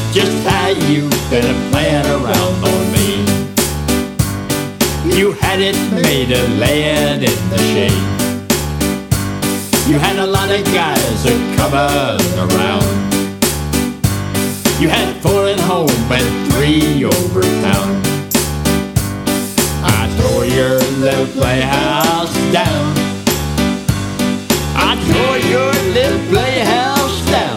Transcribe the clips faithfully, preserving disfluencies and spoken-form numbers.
just how you've been playing around on me. You had it made to land in the shade. You had a lot of guys a coming around. You had four at home and three over town. I tore your little playhouse down. I tore your little playhouse down.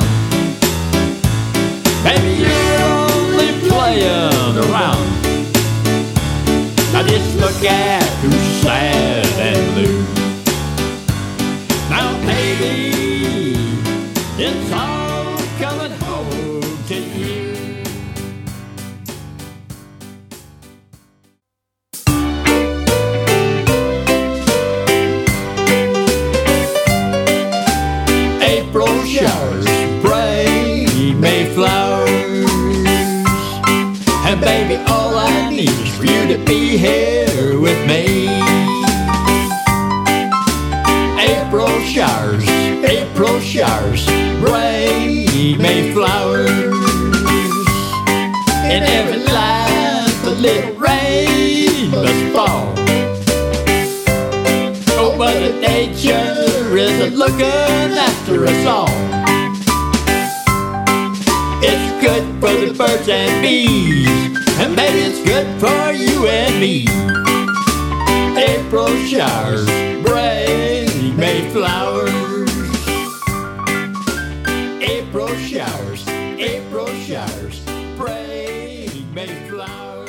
Baby, you're only playing around. Now just look at who's sad and blue. Now baby, it's all coming home to you. April showers bring Mayflowers. And baby, all I need is for you to be here with me. April showers, April showers bring Mayflowers. In every life a little rain must fall. Oh, Mother Nature is looking after us all. It's good for the birds and bees, and maybe it's good for you and me. April showers bring Mayflowers. April showers, April showers bring Mayflowers.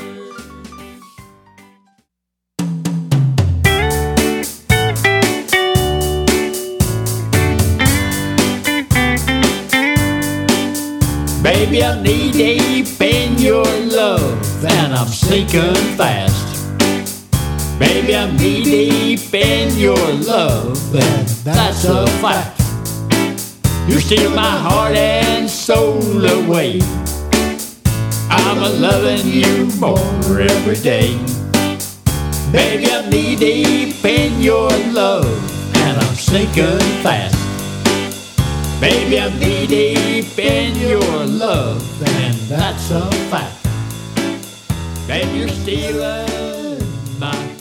Baby, I'm knee deep in your love, and I'm sinking fast. Baby, I'm knee deep in your love, and that's a fact. You steal my heart and soul away. I'm a loving you more every day. Baby, I'm knee deep in your love, and I'm sinking fast. Baby, I'm knee deep in your love, and that's a fact. Baby, you're stealing my